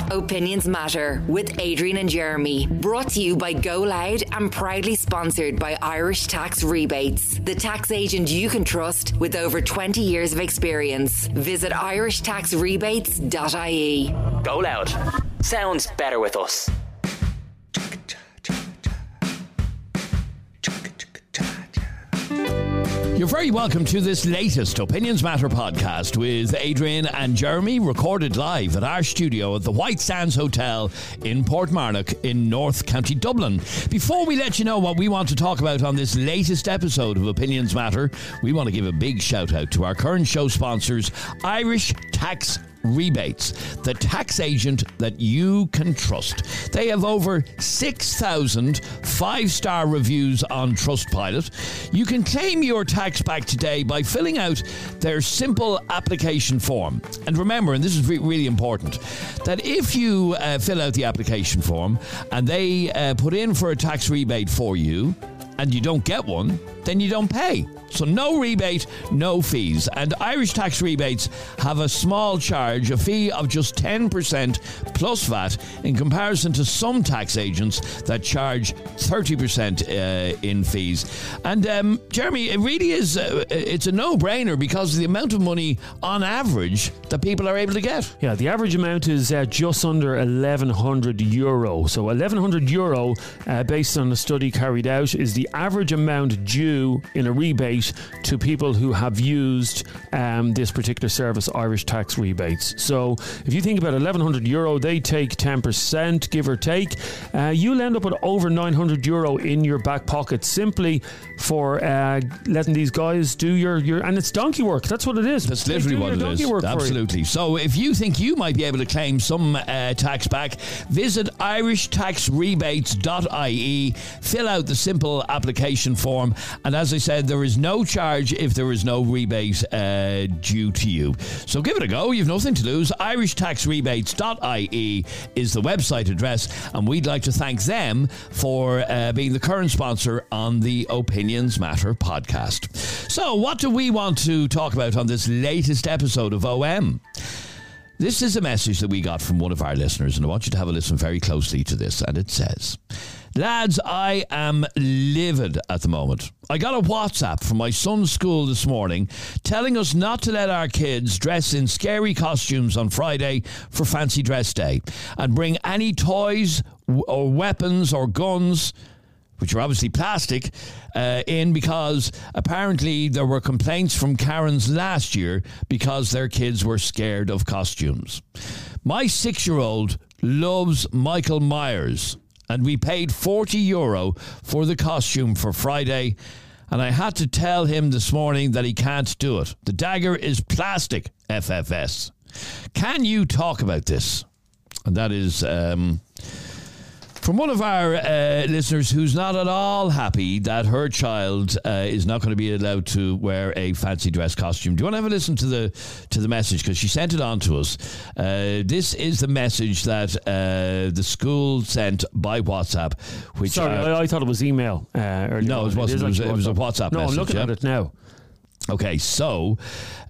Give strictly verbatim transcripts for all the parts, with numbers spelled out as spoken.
Opinions Matter with Adrian and Jeremy. Brought to you by Go Loud and proudly sponsored by Irish Tax Rebates, the tax agent you can trust with over twenty years of experience. Visit irish tax rebates dot I E. Go Loud. Sounds better with us. You're very welcome to this latest Opinions Matter podcast with Adrian and Jeremy, recorded live at our studio at the White Sands Hotel in Portmarnock in North County Dublin. Before we let you know what we want to talk about on this latest episode of Opinions Matter, we want to give a big shout out to our current show sponsors, Irish Tax Rebates, the tax agent that you can trust. They have over six thousand five-star reviews on Trustpilot. You can claim your tax back today by filling out their simple application form. And remember, and this is re- really important, that if you uh, fill out the application form and they uh, put in for a tax rebate for you and you don't get one, then you don't pay. So no rebate, no fees. And Irish Tax Rebates have a small charge, a fee of just ten percent plus V A T, in comparison to some tax agents that charge thirty percent uh, in fees. And um, Jeremy, it really is, uh, it's a no-brainer because of the amount of money on average that people are able to get. Yeah, the average amount is uh, just under eleven hundred euro. So eleven hundred euro, uh, based on a study carried out, is the average amount due in a rebate to people who have used um, this particular service, Irish Tax Rebates. So if you think about eleven hundred euro, they take ten percent, give or take. Uh, you'll end up with over nine hundred euro in your back pocket simply for uh, letting these guys do your, your... And it's donkey work. That's what it is. That's literally what it is. Absolutely. So if you think you might be able to claim some uh, tax back, visit irish tax rebates dot I E, fill out the simple application form, and as I said, there is no charge if there is no rebate uh, due to you. So give it a go. You've nothing to lose. irish tax rebates dot I E is the website address, and we'd like to thank them for uh, being the current sponsor on the Opinions Matter podcast. So what do we want to talk about on this latest episode of O M? This is a message that we got from one of our listeners, and I want you to have a listen very closely to this, and it says, "Lads, I am livid at the moment. I got a WhatsApp from my son's school this morning telling us not to let our kids dress in scary costumes on Friday for Fancy Dress Day and bring any toys or weapons or guns, which are obviously plastic, uh, in because apparently there were complaints from Karens last year because their kids were scared of costumes. My six-year-old loves Michael Myers, and we paid forty euro for the costume for Friday, and I had to tell him this morning that he can't do it. The dagger is plastic, F F S. Can you talk about this?" And that is um, from one of our uh, listeners who's not at all happy that her child uh, is not going to be allowed to wear a fancy dress costume. Do you want to have a listen to the to the message? Because she sent it on to us. Uh, this is the message that uh, the school sent by WhatsApp. Which Sorry, are, I, I thought it was email. Uh, no, it wasn't. It, it, was, it was a WhatsApp no, message. I'm looking yeah? at it now. Okay, so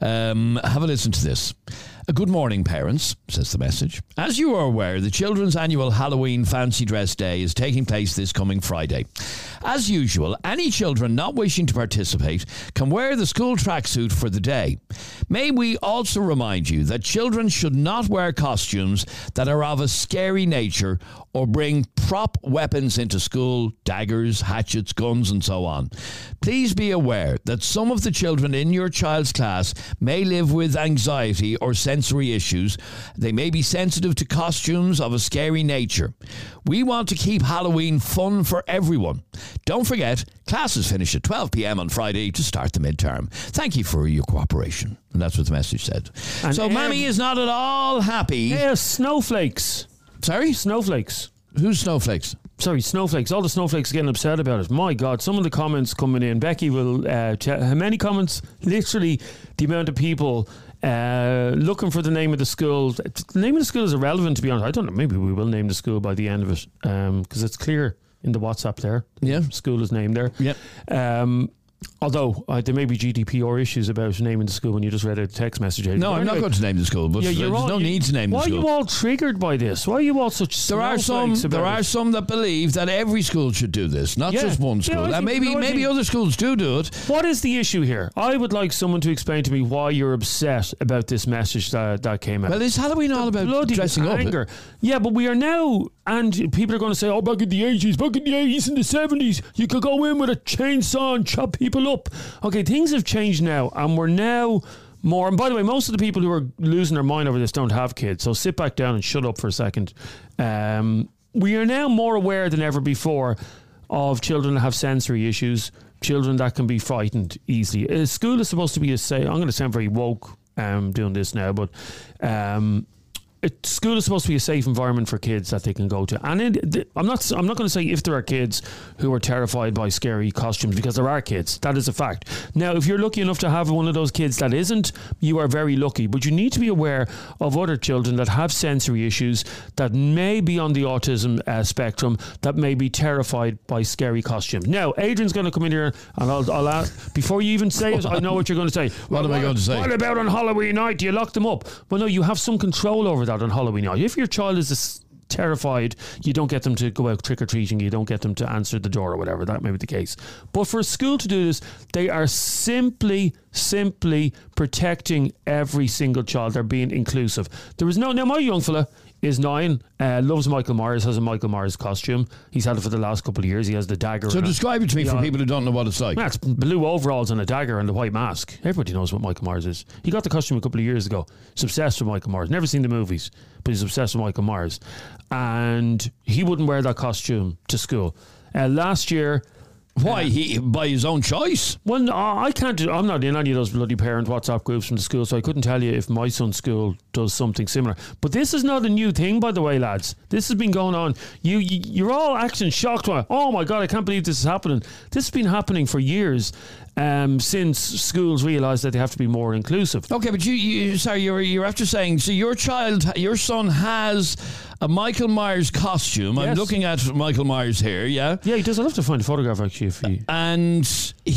um, have a listen to this. "Good morning, parents," says the message. "As you are aware, the children's annual Halloween Fancy Dress Day is taking place this coming Friday. As usual, any children not wishing to participate can wear the school tracksuit for the day. May we also remind you that children should not wear costumes that are of a scary nature or bring prop weapons into school, daggers, hatchets, guns, and so on. Please be aware that some of the children in your child's class may live with anxiety or sensory issues. They may be sensitive to costumes of a scary nature. We want to keep Halloween fun for everyone. Don't forget, classes finish at twelve p.m. on Friday to start the midterm. Thank you for your cooperation." And that's what the message said. And so, um, Mammy is not at all happy. Yeah, snowflakes. Sorry? Snowflakes. Who's snowflakes? Sorry, snowflakes. All the snowflakes are getting upset about it. My God, some of the comments coming in. Becky will... Uh, ch- how many comments? Literally, the amount of people uh, looking for the name of the school. The name of the school is irrelevant, to be honest. I don't know. Maybe we will name the school by the end of it, because um, it's clear in the WhatsApp there. Yeah. The school is named there. Yeah. Um, Although uh, there may be G D P R issues about naming the school when you just read a text message. No, but I'm anyway, not going to name the school, but yeah, there's all, no you, need to name the why school. Why are you all triggered by this? Why are you all such There are some. about There it? are some that believe that every school should do this, not Yeah. just one Yeah, school. I and think- maybe no, I maybe think- other schools do do it. What is the issue here? I would like someone to explain to me why you're upset about this message that, that came out. Well, is Halloween all about Bloody dressing anger. up? Yeah, but we are now, and people are going to say, oh, back in the eighties, back in the eighties and the seventies, you could go in with a chainsaw and chop people up. Okay, things have changed now, and we're now more, and by the way, most of the people who are losing their mind over this don't have kids, so sit back down and shut up for a second. Um, we are now more aware than ever before of children that have sensory issues, children that can be frightened easily. A school is supposed to be a safe, I'm going to sound very woke um, doing this now, but um, it, school is supposed to be a safe environment for kids that they can go to. And it, th- I'm not I'm not going to say if there are kids who are terrified by scary costumes, because there are kids. That is a fact. Now, if you're lucky enough to have one of those kids that isn't, you are very lucky. But you need to be aware of other children that have sensory issues, that may be on the autism uh, spectrum, that may be terrified by scary costumes. Now, Adrian's going to come in here and I'll, I'll ask, before you even say it, I know what you're going to say. What am I going to say? What about on Halloween night? Do you lock them up? Well, no, you have some control over that on Halloween night. If your child is this terrified, you don't get them to go out trick-or-treating, you don't get them to answer the door or whatever, that may be the case. But for a school to do this, they are simply simply protecting every single child. They're being inclusive. There is no, now my young fella is nine, uh, loves Michael Myers, has a Michael Myers costume. He's had it for the last couple of years. He has the dagger. So describe it to me Yeah. for people who don't know what it's like. Yeah, it's blue overalls and a dagger and the white mask. Everybody knows what Michael Myers is. He got the costume a couple of years ago. He's obsessed with Michael Myers. Never seen the movies, but he's obsessed with Michael Myers. And he wouldn't wear that costume to school. Uh, last year... Why? He by his own choice? Well, no, I can't do, I'm not in any of those bloody parent WhatsApp groups from the school, so I couldn't tell you if my son's school does something similar. But this is not a new thing, by the way, lads. This has been going on. You, you you're all acting shocked. Oh my God, I can't believe this is happening. This has been happening for years. Um, since schools realise that they have to be more inclusive. Okay, but you, you sorry, you're you're after saying, so your child, your son has a Michael Myers costume. I'm Yes. looking at Michael Myers here, yeah? Yeah, he does. I'd love to find a photograph, actually, if he... And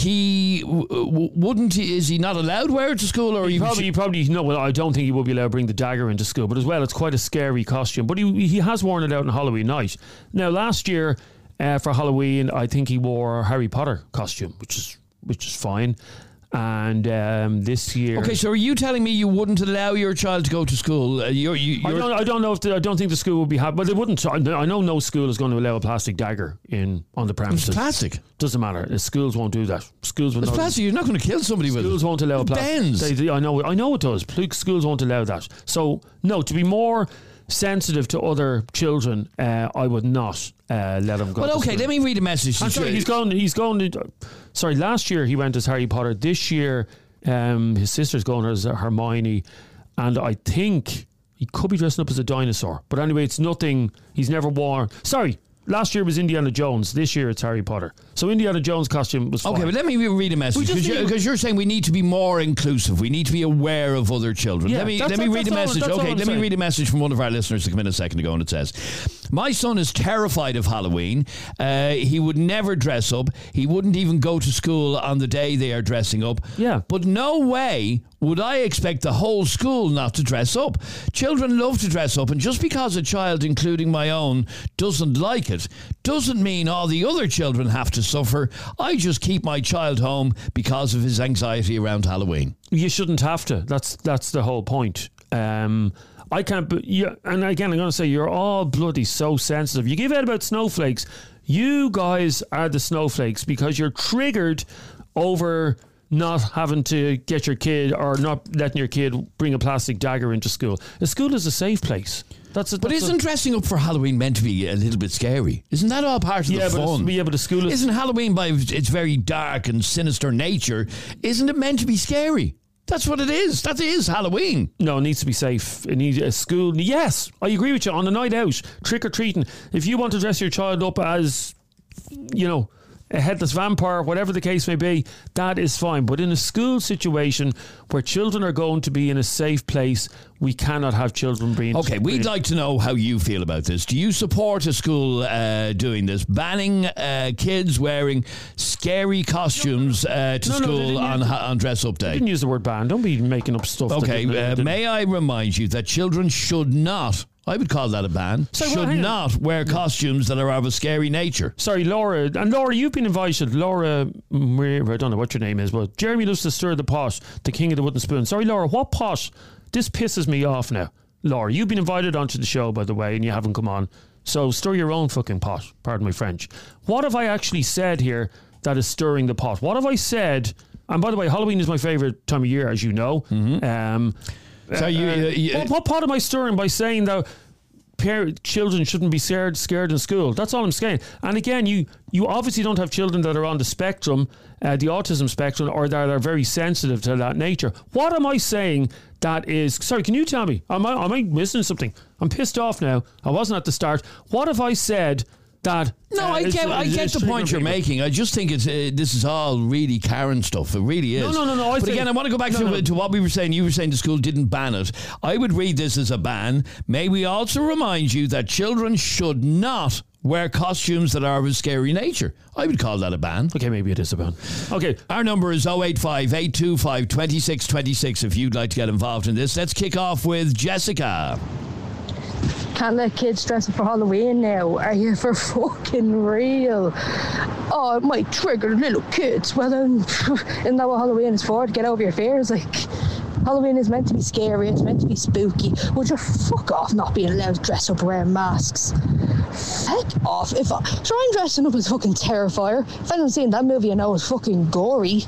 he, w- w- wouldn't he, is he not allowed to wear it to school? Or He probably, he probably, no, well, I don't think he will be allowed to bring the dagger into school, but as well, it's quite a scary costume. But he he has worn it out on Halloween night. Now, last year, uh, for Halloween, I think he wore a Harry Potter costume, which is which is fine. And um, this year, Okay, so are you telling me you wouldn't allow your child to go to school? Uh, you're, you, I you're, don't. I don't know if the, I don't think the school would be happy, but they wouldn't. I I know no school is going to allow a plastic dagger in on the premises. It's plastic. Doesn't matter. The schools won't do that. Schools will It's not. plastic. You're not going to kill somebody with it. Schools won't allow It plastic. bends. They, they, I know. I know it does. Pl- Schools won't allow that. So no, to be more sensitive to other children, uh, I would not uh, let them go. Well, to okay, school. let me read a message. I'm sorry, he's going. He's going. To, sorry, last year he went as Harry Potter. This year, um, his sister's going as Hermione, and I think he could be dressing up as a dinosaur. But anyway, it's nothing. He's never worn. Sorry. Last year was Indiana Jones. This year it's Harry Potter. So Indiana Jones costume was fine. Okay, but let me re- read a message We just because need- you're, 'cause you're saying we need to be more inclusive. We need to be aware of other children. Yeah, let me that's- let me that's read a all- message. that's all Okay, I'm let me saying. read a message from one of our listeners that came in a second ago, and it says, "My son is terrified of Halloween. Uh, he would never dress up. He wouldn't even go to school on the day they are dressing up. Yeah. But no way would I expect the whole school not to dress up. Children love to dress up, and just because a child, including my own, doesn't like it, doesn't mean all the other children have to suffer. I just keep my child home because of his anxiety around Halloween." You shouldn't have to. That's that's the whole point. Um, I can't. But yeah, and again, I'm going to say you're all bloody so sensitive. You give out about snowflakes. You guys are the snowflakes because you're triggered over not having to get your kid or not letting your kid bring a plastic dagger into school. A school is a safe place. That's a, But that's isn't a, dressing up for Halloween meant to be a little bit scary? Isn't that all part of yeah, the but fun? it's, yeah, but the school is. Isn't Halloween, by its very dark and sinister nature, isn't it meant to be scary? That's what it is. That is Halloween. No, it needs to be safe. It needs a school. Yes, I agree with you. On a night out, trick or treating. If you want to dress your child up as, you know, a headless vampire, whatever the case may be, that is fine. But in a school situation where children are going to be in a safe place, we cannot have children being... Okay, we'd like to know how you feel about this. Do you support a school uh, doing this, banning uh, kids wearing scary costumes uh, to no, no, school on, on dress-up day? I didn't use the word ban. Don't be making up stuff. Okay, that, uh, may I remind you that children should not, I would call that a ban, so, should well, not wear costumes that are of a scary nature. Sorry, Laura. And Laura, you've been invited. Laura, I don't know what your name is, but Jeremy loves to stir the pot, the king of the wooden spoon. Sorry, Laura, what pot? This pisses me off now. Laura, you've been invited onto the show, by the way, and you haven't come on. So stir your own fucking pot, pardon my French. What have I actually said here that is stirring the pot? What have I said? And by the way, Halloween is my favourite time of year, as you know. Mm-hmm. Um, so uh, you, uh, you, what, what pot am I stirring by saying that parent, children shouldn't be scared, scared in school? That's all I'm saying. And again, you you obviously don't have children that are on the spectrum, uh, the autism spectrum, or that are very sensitive to that nature. What am I saying that is... Sorry, can you tell me? Am I, am I missing something? I'm pissed off now. I wasn't at the start. What have I said that... No, uh, I is, get, is, I is, get is the point you're people? making. I just think it's uh, this is all really Karen stuff. It really is. No, no, no, no. I but think, again, I want to go back no, to, no. to what we were saying. You were saying the school didn't ban it. I would read this as a ban. May we also remind you that children should not wear costumes that are of a scary nature. I would call that a ban. Okay, maybe it is a ban. Okay. Our number is oh eight five, eight two five, two six two six if you'd like to get involved in this. Let's kick off with Jessica. Can't let kids dress up for Halloween now. Are you for fucking real? Oh, it might trigger little kids. Well then, isn't that what Halloween is for? To get over your fears? Like, Halloween is meant to be scary, it's meant to be spooky. Would you fuck off not being allowed to dress up wearing masks? Fuck off. If I try and dressing up as fucking Terrifier, if I haven't seen that movie, I know it's fucking gory.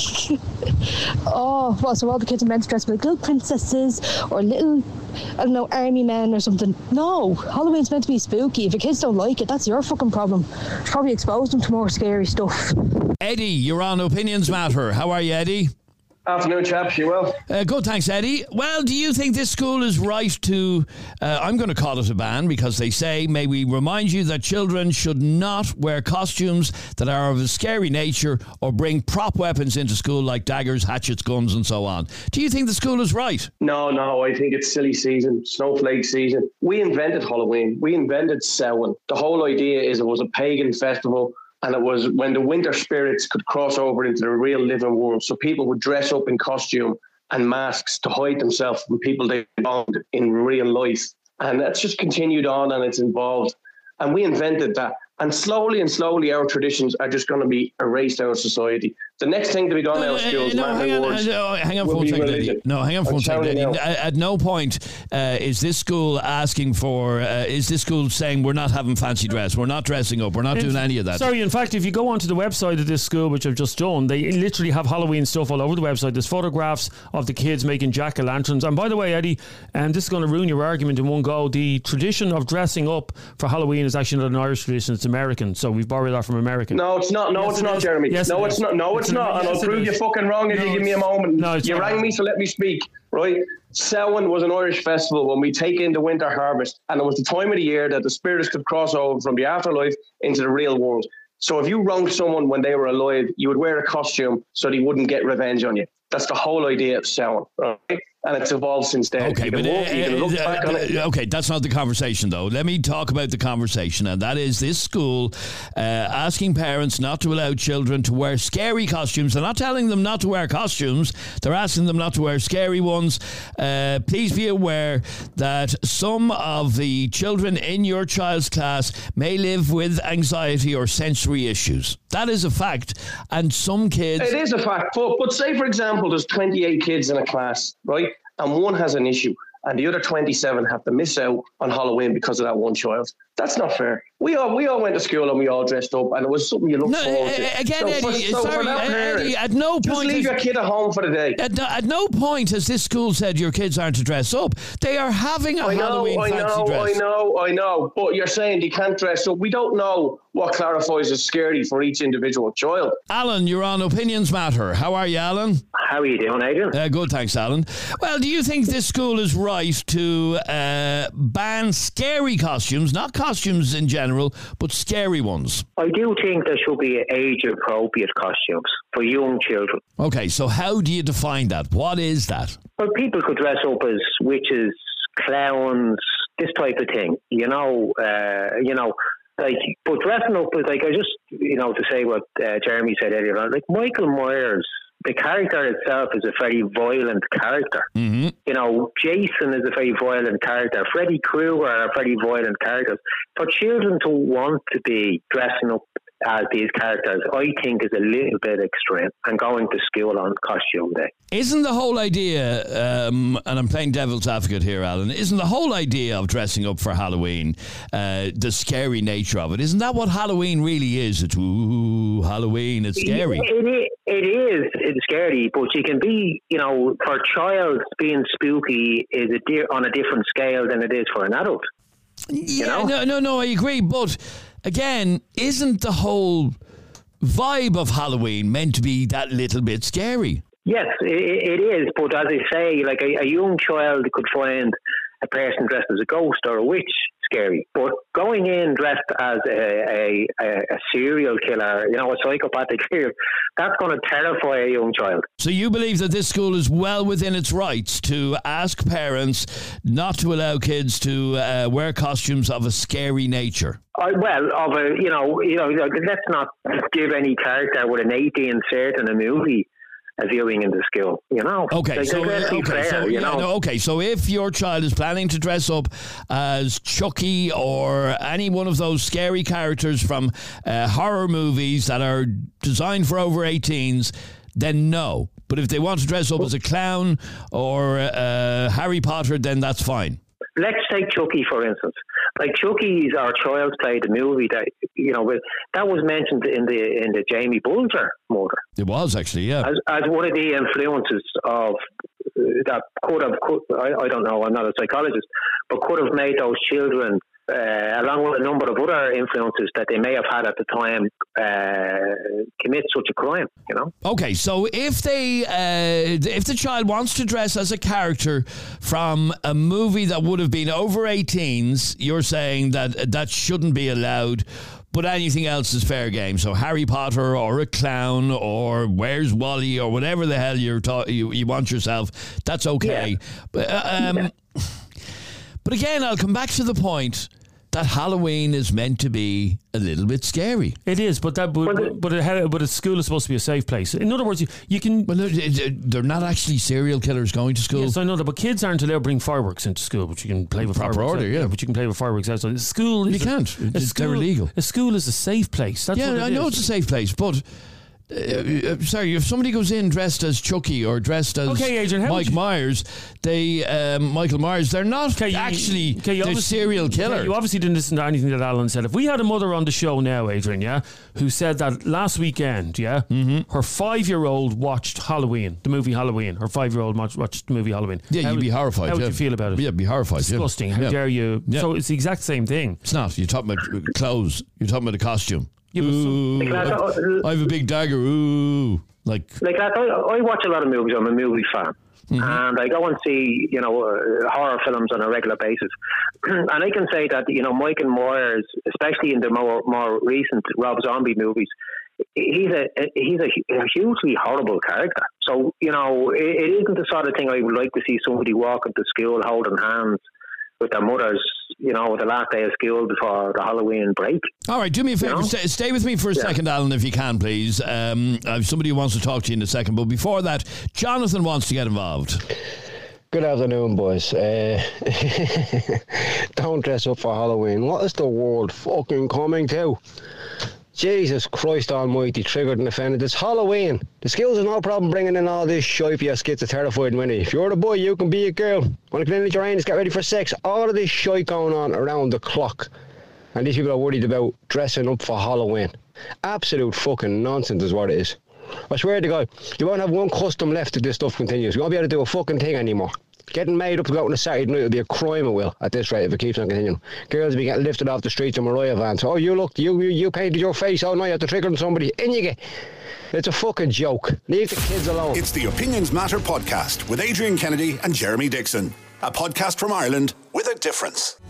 Oh, well, so all the kids are meant to dress up like little princesses or little, I don't know, army men or something. No, Halloween's meant to be spooky. If your kids don't like it, that's your fucking problem. You should probably expose them to more scary stuff. Eddie, you're on Opinions Matter. How are you, Eddie? Afternoon, chaps. You well? Uh, good, thanks, Eddie. Well, do you think this school is right to, uh, I'm going to call it a ban because they say, may we remind you that children should not wear costumes that are of a scary nature or bring prop weapons into school like daggers, hatchets, guns and so on. Do you think the school is right? No, no, I think it's silly season, snowflake season. We invented Halloween. We invented Samhain. The whole idea is it was a pagan festival. And it was when the winter spirits could cross over into the real living world. So people would dress up in costume and masks to hide themselves from people they found in real life. And that's just continued on and it's evolved. And we invented that. And slowly and slowly our traditions are just going to be erased out of society. The next thing to be done no, out of schools, no, hang on, words, no, hang on for one second, Eddie. No, hang on for one second, Eddie. At, at no point uh, is this school asking for, uh, is this school saying we're not having fancy dress, we're not dressing up, we're not in, doing any of that. Sorry, in fact, if you go onto the website of this school, which I've just done, they literally have Halloween stuff all over the website. There's photographs of the kids making jack-o'-lanterns. And by the way, Eddie, and um, this is going to ruin your argument in one go, the tradition of dressing up for Halloween is actually not an Irish tradition, it's American. So we've borrowed that from America. No, it's not. No, yes, it's it not, is. Jeremy. Yes, no, it it's is. not. No, it's, it's not. Yes, and I'll prove is. you fucking wrong if no, you give me a moment. No, it's you not. rang me, so let me speak. Right? Samhain was an Irish festival when we take in the winter harvest, and it was the time of the year that the spirits could cross over from the afterlife into the real world. So if you wronged someone when they were alive, you would wear a costume so they wouldn't get revenge on you. That's the whole idea of Samhain, right? And it's evolved since then. Okay, but walk, uh, uh, uh, okay, that's not the conversation, though. Let me talk about the conversation, and that is this school uh, asking parents not to allow children to wear scary costumes. They're not telling them not to wear costumes. They're asking them not to wear scary ones. Uh, please be aware that some of the children in your child's class may live with anxiety or sensory issues. That is a fact. And some kids... It is a fact. But, but say, for example, there's twenty-eight kids in a class, right? And one has an issue and the other twenty-seven have to miss out on Halloween because of that one child. That's not fair. We all we all went to school and we all dressed up, and it was something you looked no, forward to. Again, so Eddie, for, so sorry, for that parent, Eddie, at no just point... leave is, your kid at home for the day. At no, at no point has this school said your kids aren't to dress up. They are having a I know, Halloween I fancy know, dress. I know, I know. But you're saying they can't dress up. We don't know what clarifies as scary for each individual child. Alan, you're on Opinions Matter. How are you, Alan? How are you doing, Adrian? Uh, good, thanks, Alan. Well, do you think this school is right to uh, ban scary costumes, not costumes in general, general, but scary ones. I do think there should be age-appropriate costumes for young children. Okay, so how do you define that? What is that? Well, people could dress up as witches, clowns, this type of thing. You know, uh, you know, like, but dressing up is like, I just, you know, to say what uh, Jeremy said earlier on, like Michael Myers, the character itself is a very violent character. Mm-hmm. You know, Jason is a very violent character. Freddy Krueger are very violent characters. For children to want to be dressing up as these characters, I think is a little bit extreme, and going to school on costume day. Isn't the whole idea, um, and I'm playing devil's advocate here, Alan, isn't the whole idea of dressing up for Halloween, uh, the scary nature of it? Isn't that what Halloween really is? It's, ooh, Halloween, it's scary. It, it, it is, it's scary, but you can be, you know, for a child, being spooky is a di- on a different scale than it is for an adult. Yeah, you know? no, no, no, I agree, but again, isn't the whole vibe of Halloween meant to be that little bit scary? Yes, it, it is, but as I say, like a, a young child could find a person dressed as a ghost or a witch scary, but going in dressed as a, a, a serial killer, you know, a psychopathic serial, that's going to terrify a young child. So you believe that this school is well within its rights to ask parents not to allow kids to uh, wear costumes of a scary nature? I, well, of a, you know, you know, let's not give any character with an eighteen insert in a movie a viewing in the school, you know. Okay, like, so let's be okay, fair, so you yeah, know? no, okay, so if your child is planning to dress up as Chucky or any one of those scary characters from uh, horror movies that are designed for over eighteens, then no. But if they want to dress up as a clown or uh, Harry Potter, then that's fine. Let's take Chucky, for instance. Like Chucky's or Child's Play, the movie that, you know, that was mentioned in the in the Jamie Bulger murder. It was actually, yeah, as, as one of the influences of uh, that could have. Could, I, I don't know. I'm not a psychologist, but could have made those children, uh, along with a number of other influences that they may have had at the time, uh, commit such a crime. You know. Okay, so if they, uh, if the child wants to dress as a character from a movie that would have been over eighteens, you're saying that that shouldn't be allowed. But anything else is fair game. So Harry Potter or a clown or Where's Wally or whatever the hell you're ta- you, you want yourself, that's okay. Yeah. But, uh, um, yeah. But again, I'll come back to the point that Halloween is meant to be a little bit scary. It is, but that but but, but, a, but a school is supposed to be a safe place. In other words, you, you can. Well, they're not actually serial killers going to school. Yes, I know that, but kids aren't allowed to bring fireworks into school. But you can play with proper fireworks. order, yeah. yeah. But you can play with fireworks outside. School, is you a, can't. A it's, school, they're illegal. A school is a safe place. That's yeah, what it I know is. it's a safe place, but. Uh, sorry, if somebody goes in dressed as Chucky or dressed as okay, Adrian, Mike you... Myers, they um, Michael Myers, they're not okay, you, actually okay, the serial killer. Okay, you obviously didn't listen to anything that Alan said. If we had a mother on the show now, Adrian, yeah, who said that last weekend, yeah, mm-hmm. her five-year-old watched Halloween, the movie Halloween. Her five-year-old watched, watched the movie Halloween. Yeah, how you'd would, be horrified. How would yeah. you feel about it? Yeah, be horrified. Disgusting. Yeah. How yeah. dare you? Yeah. So it's the exact same thing. It's not. You're talking about clothes. You're talking about a costume. Ooh, like that, I, I have a big dagger. Ooh, like like that. I, I watch a lot of movies. I'm a movie fan, mm-hmm. and I go and see you know uh, horror films on a regular basis. And I can say that you know Michael Myers, especially in the more more recent Rob Zombie movies, he's a he's a, a hugely horrible character. So you know it, it isn't the sort of thing I would like to see somebody walk into school holding hands with their mothers, you know, the last day of school before the Halloween break. All right, do me a favour. You know? stay, stay with me for a yeah. second, Alan, if you can, please. Um, I have somebody who wants to talk to you in a second. But before that, Jonathan wants to get involved. Good afternoon, boys. Uh, don't dress up for Halloween. What is the world fucking coming to? Jesus Christ almighty, triggered and offended. It's Halloween. The schools have no problem bringing in all this shite for your skits are terrified and winning. If you're a boy, you can be a girl. Want to clean out your hands, get ready for sex. All of this shite going on around the clock. And these people are worried about dressing up for Halloween. Absolute fucking nonsense is what it is. I swear to God, you won't have one custom left if this stuff continues. You won't be able to do a fucking thing anymore. Getting made up to go out on a Saturday night will be a crime, it will, at this rate, if it keeps on continuing. Girls will be getting lifted off the streets of Mariah vans. Oh, you looked, you, you you painted your face all night after triggering somebody. In you get. It's a fucking joke. Leave the kids alone. It's the Opinions Matter podcast with Adrian Kennedy and Jeremy Dixon. A podcast from Ireland with a difference.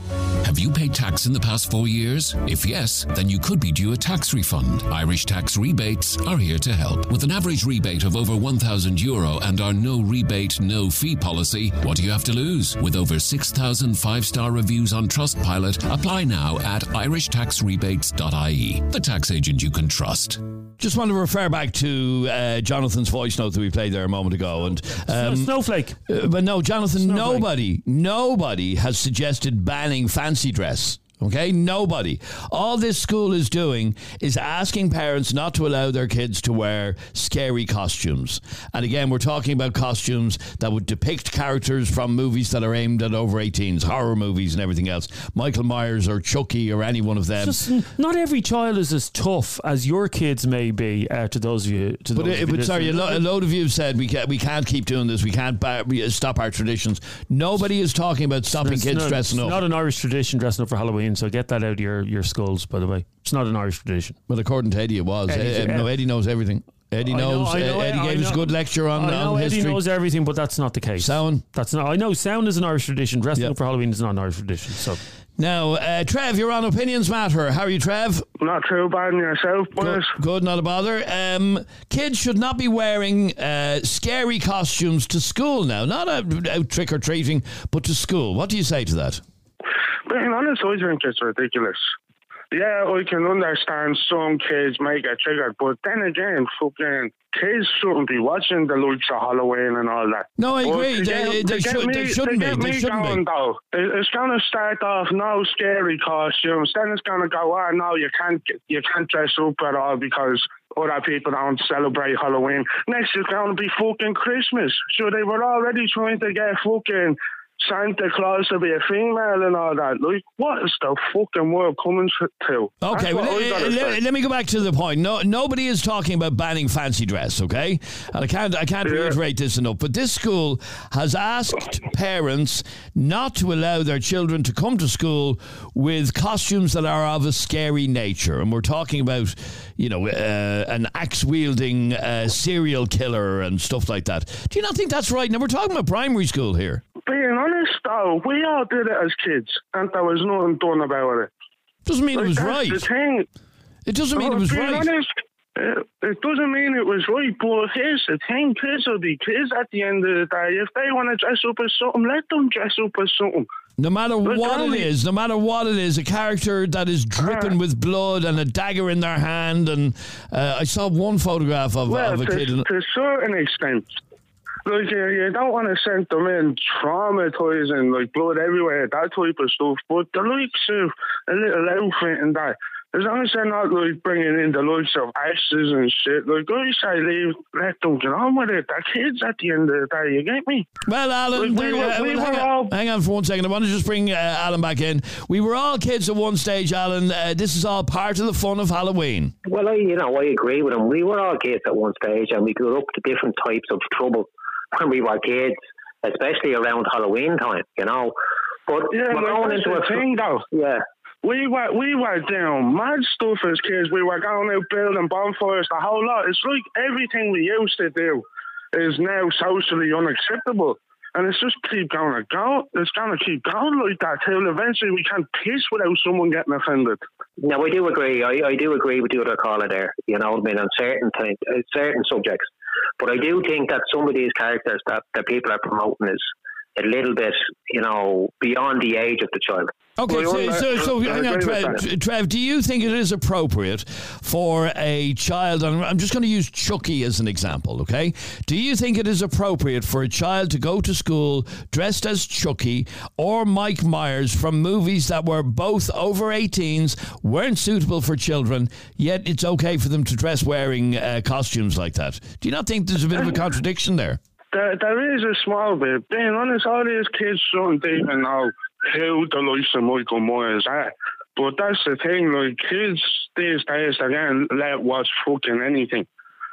Have you paid tax in the past four years? If yes, then you could be due a tax refund. Irish Tax Rebates are here to help. With an average rebate of over one thousand euro and our no rebate, no fee policy, what do you have to lose? With over six thousand five-star reviews on Trustpilot, apply now at irish tax rebates dot I E. The tax agent you can trust. Just want to refer back to uh, Jonathan's voice note that we played there a moment ago. And um, Snowflake. Uh, but no, Jonathan, Snowflake. nobody, nobody has suggested banning fancy dress. Okay, nobody. All this school is doing is asking parents not to allow their kids to wear scary costumes. And again, we're talking about costumes that would depict characters from movies that are aimed at over eighteens, horror movies and everything else. Michael Myers or Chucky or any one of them. Just, not every child is as tough as your kids may be. Uh, to those of you, to but, those uh, of you but sorry, a, lo- a load of you have said we can't, we can't keep doing this. We can't ba- we stop our traditions. Nobody is talking about stopping it's kids not, dressing it's up. not an Irish tradition dressing up for Halloween. So get that out of your, your skulls, by the way. It's not an Irish tradition. Well, according to Eddie, it was. Eddie, uh, no, Eddie knows everything. Eddie I know, knows. I know, Eddie I gave know, us a good lecture on, I know on Eddie history. knows everything, but that's not the case. Sound? That's not. I know sound is an Irish tradition. Dressing Yep. up for Halloween is not an Irish tradition. So now, uh, Trev, you're on Opinions Matter. How are you, Trev? Not too bad in yourself, boys. Good, good, not a bother. Um, kids should not be wearing uh, scary costumes to school now. Not out, out trick or treating, but to school. What do you say to that? Being honest, I think it's ridiculous. Yeah, I can understand some kids might get triggered, but then again, fucking kids shouldn't be watching the likes of Halloween and all that. No, I But agree. to They, get- they, to get should, me- they to shouldn't get be. They me shouldn't going, be. Though, it- it's going to start off no scary costumes. Then it's going to go, oh no, you can't you can't dress up at all because other people don't celebrate Halloween. Next, it's going to be fucking Christmas. So they were already trying to get fucking Santa Claus to be a female and all that. Like, what is the fucking world coming to? Okay, well, let, let, let me go back to the point. No, nobody is talking about banning fancy dress, okay? And I can't, I can't yeah. reiterate this enough. But this school has asked parents not to allow their children to come to school with costumes that are of a scary nature. And we're talking about, you know, uh, an axe-wielding uh, serial killer and stuff like that. Do you not think that's right? Now, we're talking about primary school here. Being honest, though, we all did it as kids, and there was nothing done about it. Doesn't mean like, it was that's right. The thing. It doesn't mean no, it was being right. Honest, it, it doesn't mean it was right, but here's the thing. Kids will be kids at the end of the day. If they want to dress up as something, let them dress up as something. No matter but what only, it is, no matter what it is, a character that is dripping uh, with blood and a dagger in their hand. And uh, I saw one photograph of, well, of a to, kid. In, to a certain extent. Like, you, you don't want to send them in traumatizing, like blood everywhere, that type of stuff. But the likes of a little outfit and that, as long as they're not like bringing in the likes of ashes and shit, like I say, leave, let them get on with it. They're kids at the end of the day, you get me? Well, Alan, like, we were, uh, we well, hang, were on, all... hang on for one second. I want to just bring uh, Alan back in. We were all kids at one stage, Alan. Uh, this is all part of the fun of Halloween. Well, I, you know, I agree with him. We were all kids at one stage, and we grew up to different types of trouble when we were kids, especially around Halloween time, you know. But yeah, we're like, going into a a thing, though. Yeah. We were we were doing mad stuff as kids. We were going out building bonfires, the whole lot. It's like everything we used to do is now socially unacceptable. And it's just keep going and go. It's going to keep going like that till eventually we can't piss without someone getting offended. No, I do agree. I, I do agree with the other caller there, you know what I mean, on certain, th- certain subjects. But I do think that some of these characters that, that people are promoting is a little bit, you know, beyond the age of the child. Okay, so, so, so hang on, Trev, Trev, do you think it is appropriate for a child, and I'm just going to use Chucky as an example, okay? Do you think it is appropriate for a child to go to school dressed as Chucky or Mike Myers from movies that were both over eighteens, weren't suitable for children, yet it's okay for them to dress wearing uh, costumes like that? Do you not think there's a bit of a contradiction there? There, there is a small bit. Being honest, all these kids shouldn't even know who the likes of Michael Myers are. But that's the thing, like, kids these days, they're getting let watch fucking anything.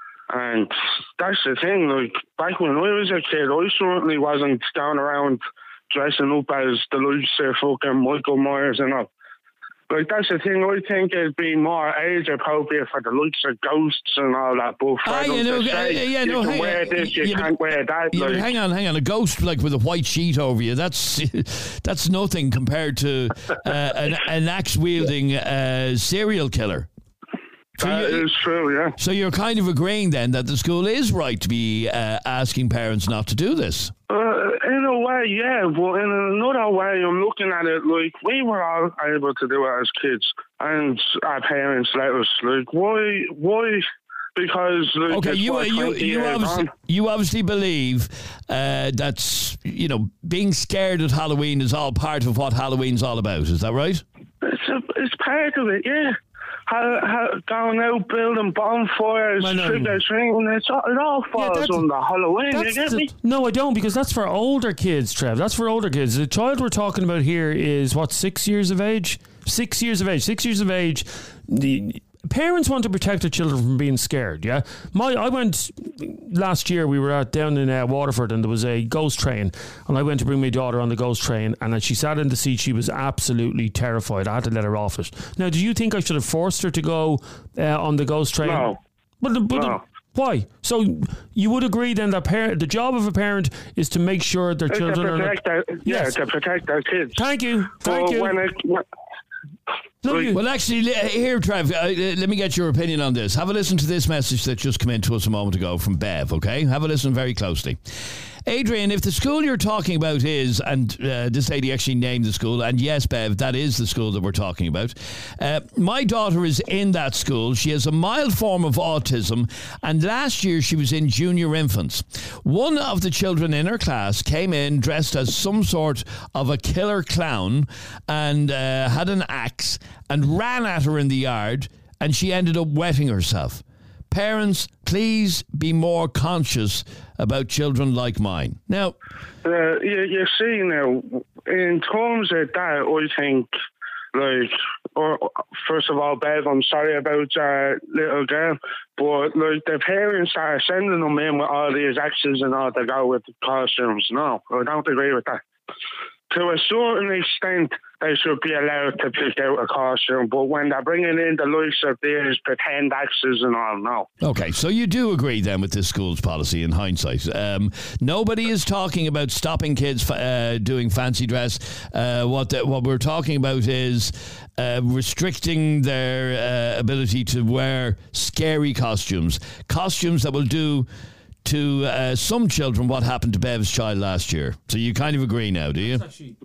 And that's the thing, like, back when I was a kid, I certainly wasn't going around dressing up as the likes of fucking Michael Myers and all. Like, that's the thing. I think it'd be more age appropriate for the likes of ghosts and all that. But for Ah, them you know, to say, uh, yeah, you no, can hang wear on. this, you Yeah, can't but- wear that. Yeah, like, but hang on, hang on. A ghost like with a white sheet over you, that's that's nothing compared to uh, an, an axe-wielding uh, serial killer. So that you- is true, yeah. So you're kind of agreeing then that the school is right to be uh, asking parents not to do this? Uh, in a way, yeah, but in another way, I'm looking at it like we were all able to do it as kids, and our parents let us. Like, why? Why? Because like, Okay, it's you what, you twenty you years obviously, on. you obviously believe uh, that's, you know, being scared at Halloween is all part of what Halloween's all about. Is that right? It's a, it's part of it, yeah. How, how, going out building bonfires, I know. trick or treating, it's all, it all falls that's- under Halloween. You That's get the- me? no, I don't, because that's for older kids, Trev. That's for older kids. The child we're talking about here is, what, six years of age? Six years of age. Six years of age. The parents want to protect their children from being scared, yeah? My, I went, last year we were out down in uh, Waterford, and there was a ghost train, and I went to bring my daughter on the ghost train, and as she sat in the seat, she was absolutely terrified. I had to let her off it. Now, do you think I should have forced her to go uh, on the ghost train? No. But, the- but the- No. why? So you would agree then that parent, the job of a parent is to make sure their It's to children are not... protect their, yeah, Yes. to protect their kids. Thank you. Thank But you. when it, when, No, you- Well, actually, li- here, Trev, uh, let me get your opinion on this. Have a listen to this message that just came in to us a moment ago from Bev, okay? Have a listen very closely. Adrian, if the school you're talking about is, and uh, this lady actually named the school, and yes, Bev, that is the school that we're talking about. Uh, my daughter is in that school. She has a mild form of autism, and last year she was in junior infants. One of the children in her class came in dressed as some sort of a killer clown and uh, had an axe and ran at her in the yard, and she ended up wetting herself. Parents, please be more conscious about children like mine. Now, uh, you, you see now, in terms of that, I think, like, or, first of all, Bev, I'm sorry about uh, little girl, but like the parents are sending them in with all these axes and all to go with the costumes. No, I don't agree with that. To a certain extent, they should be allowed to pick out a costume, but when they're bringing in the likes of these pretend axes and all, no. okay, so you do agree then with this school's policy in hindsight. Um, nobody is talking about stopping kids uh, doing fancy dress. Uh, what the, what we're talking about is uh, restricting their uh, ability to wear scary costumes, costumes that will do to uh, some children what happened to Bev's child last year. So you kind of agree now, do you?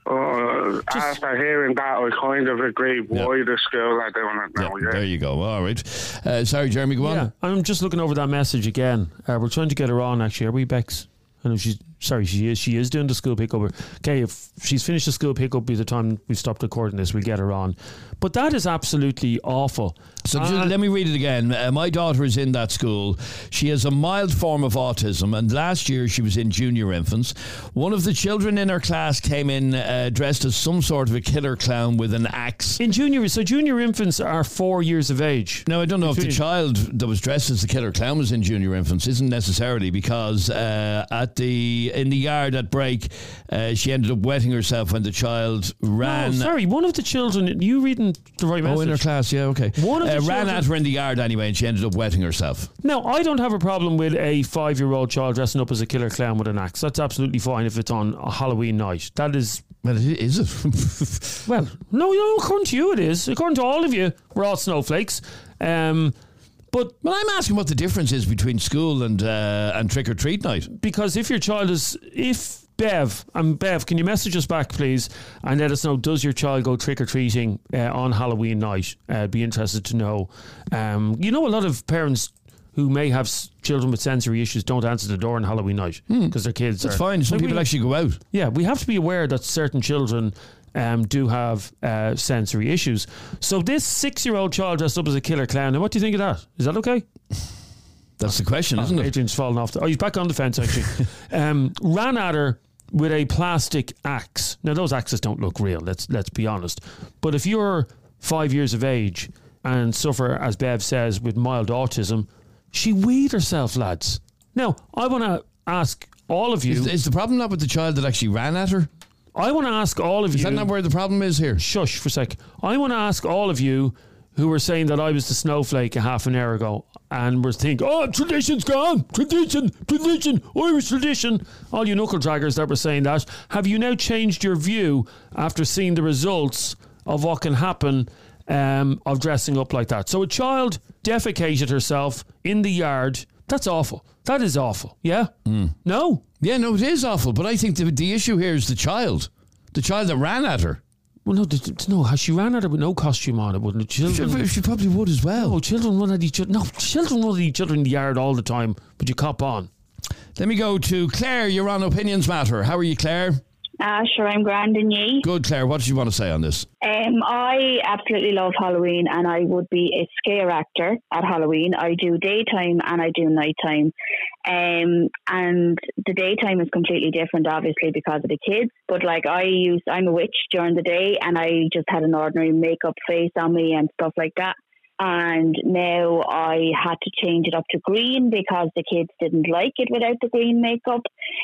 Uh, after hearing that, I kind of agree why the school are doing it now. Yeah, There you go. All right. Uh, sorry, Jeremy, go on. Yeah, I'm just looking over that message again. Uh, we're trying to get her on, actually. Are we, Bex? I know she's... Sorry, she is. She is doing the school pickup. Okay, if she's finished the school pickup by the time we stopped recording this, we'll get her on. But that is absolutely awful. So Uh, just, let me read it again. Uh, my daughter is in that school. She has a mild form of autism, and last year she was in junior infants. One of the children in her class came in uh, dressed as some sort of a killer clown with an axe. In junior, so junior infants are four years of age. Now, I don't know if the Between- child that was dressed as the killer clown was in junior infants. Isn't necessarily, because uh, at the in the yard at break, uh, she ended up wetting herself when the child ran. No, sorry, one of the children. You reading the right message? Oh, in her class, yeah, okay. One of the uh, ran children- at her in the yard anyway, and she ended up wetting herself. Now, I don't have a problem with a five-year-old child dressing up as a killer clown with an axe. That's absolutely fine if it's on a Halloween night. That is... Well, is it? Well, no, no, according to you it is. According to all of you, we're all snowflakes. Um, but Well, I'm asking what the difference is between school and uh, and trick or treat night. because if your child is... If Bev, and Bev, can you message us back, please, and let us know, does your child go trick-or-treating uh, on Halloween night? Uh, be interested to know. Um, you know, a lot of parents who may have s- children with sensory issues don't answer the door on Halloween night because their kids That's are... fine. Some Like, people we- actually go out. Yeah, we have to be aware that certain children um, do have uh, sensory issues. So this six-year-old child dressed up as a killer clown, now what do you think of that? Is that okay? That's the question, isn't it? Adrian's fallen off. The, oh, he's back on the fence, actually. um, ran at her with a plastic axe. Now, those axes don't look real, let's let's be honest. But if you're five years of age and suffer, as Bev says, with mild autism, she weed herself, lads. Now, I want to ask all of you... Is, is the problem not with the child that actually ran at her? I want to ask all of you. Is that not where the problem is here? Shush for a sec. I want to ask all of you who were saying that I was the snowflake a half an hour ago and were thinking, oh, tradition's gone. Tradition, tradition, Irish tradition. All you knuckle draggers that were saying that. Have you now changed your view after seeing the results of what can happen um, of dressing up like that? So a child defecated herself in the yard. That's awful. That is awful. Yeah? Mm. No? Yeah, no, it is awful. But I think the, the issue here is the child. The child that ran at her. Well, no, d- d- no. She ran at her with no costume on it, wouldn't it? Children, she, she probably would as well. No, children run at each other. No, children run at each other in the yard all the time, but you cop on. Let me go to Claire. You're on Opinions Matter. How are you, Claire? Uh, sure, I'm grand and ye. Good, Claire. What do you want to say on this? Um, I absolutely love Halloween, and I would be a scare actor at Halloween. I do daytime and I do nighttime. Um, and the daytime is completely different, obviously, because of the kids. But like I use, I'm a witch during the day, and I just had an ordinary makeup face on me and stuff like that. And now I had to change it up to green because the kids didn't like it without the green makeup.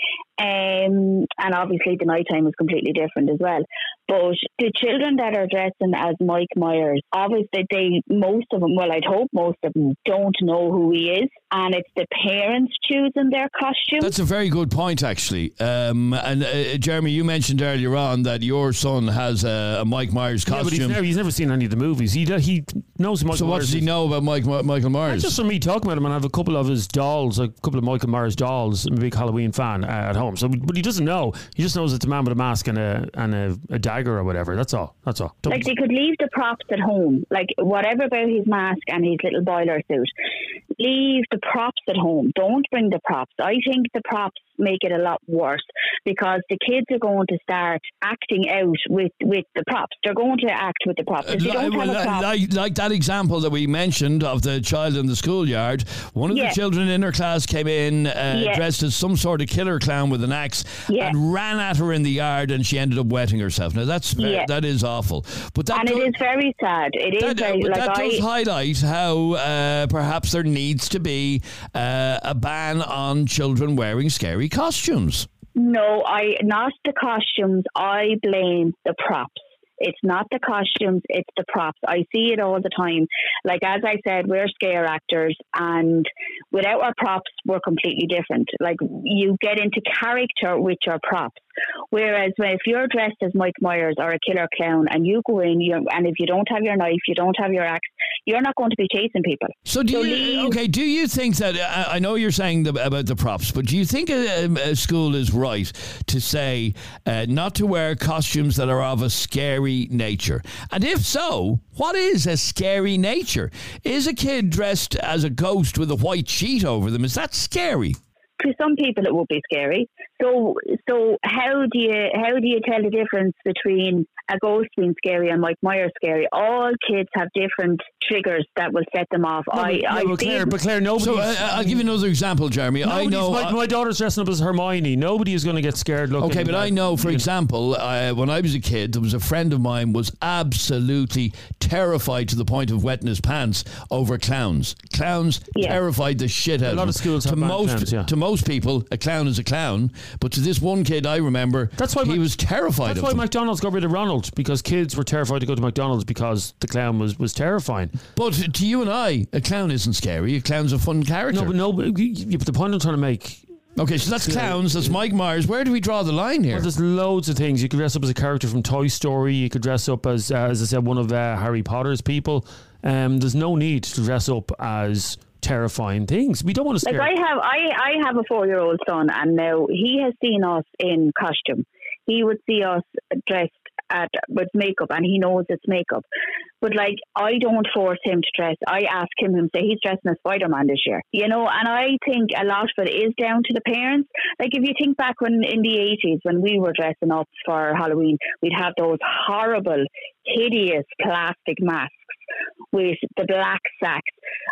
Um, and obviously the nighttime is completely different as well. But the children that are dressing as Mike Myers, obviously they, most of them, well, I'd hope most of them don't know who he is. And it's the parents choosing their costume. That's a very good point, actually. Um, and uh, Jeremy, you mentioned earlier on that your son has a, a Mike Myers costume. Yeah, but he's never, he's never seen any of the movies. He he knows Michael So what Myers. does he know about Mike, Michael Myers? Just from me talking about him, and I have a couple of his dolls, a couple of Michael Myers dolls. I'm a big Halloween fan uh, at home. So, but he doesn't know. He just knows it's a man with a mask and a and a, a dagger or whatever. That's all. That's all. Don't like they could leave the props at home. Like whatever about his mask and his little boiler suit, leave the props at home. Don't bring the props. I think the props make it a lot worse because the kids are going to start acting out with, with the props. They're going to act with the props. If you don't well, have a prop, like, like that example that we mentioned of the child in the schoolyard, one of yeah. the children in her class came in uh, yeah. dressed as some sort of killer clown with an axe yeah. and ran at her in the yard, and she ended up wetting herself. Now that's yeah. that is awful. But that and does, it is very sad. It that, is very, but like that I, does highlight how uh, perhaps there needs to be uh, a ban on children wearing scary costumes. No, I not the costumes. I blame the props. It's not the costumes, it's the props. I see it all the time. Like, as I said, we're scare actors, and without our props, we're completely different. Like, you get into character with your props. Whereas when, if you're dressed as Mike Myers or a killer clown and you go in, you and if you don't have your knife, you don't have your axe, you're not going to be chasing people. So do so you, leave, okay, do you think that, uh, I know you're saying the, about the props, but do you think a, a school is right to say uh, not to wear costumes that are of a scary nature? And if so, what is a scary nature? Is a kid dressed as a ghost with a white sheet over them, is that scary? To some people, it would be scary. So, so how do you how do you tell the difference between a ghost being scary and Mike Myers scary? All kids have different triggers that will set them off. No, I, but, I no, but Claire, but Claire, nobody. So uh, I'll give you another example, Jeremy. I know my, uh, my daughter's dressing up as Hermione. Nobody is going to get scared looking. Okay, but at, I know, for example, uh, when I was a kid, there was a friend of mine was absolutely terrified to the point of wetting his pants over clowns. Clowns yeah. terrified the shit out of him. A lot of schools to have most clowns, yeah. to most people, a clown is a clown, but to this one kid, I remember, that's why he my, was terrified. That's of why them. McDonald's got rid of Ronald, because kids were terrified to go to McDonald's because the clown was, was terrifying. But to you and I, a clown isn't scary. A clown's a fun character. No, but no. But, but the point I'm trying to make. Okay, so that's clowns. That's Mike Myers. Where do we draw the line here? Well, there's loads of things. You could dress up as a character from Toy Story. You could dress up as, uh, as I said, one of uh, Harry Potter's people. Um, there's no need to dress up as terrifying things. We don't want to scare. Like I have, I, I have a four-year-old son, and now he has seen us in costume. He would see us dressed at with makeup, and he knows it's makeup. But like, I don't force him to dress. I ask him, him say he's dressing as Spider-Man this year, you know. And I think a lot of it is down to the parents. Like, if you think back when in the eighties when we were dressing up for Halloween, we'd have those horrible, hideous plastic masks with the black sacks.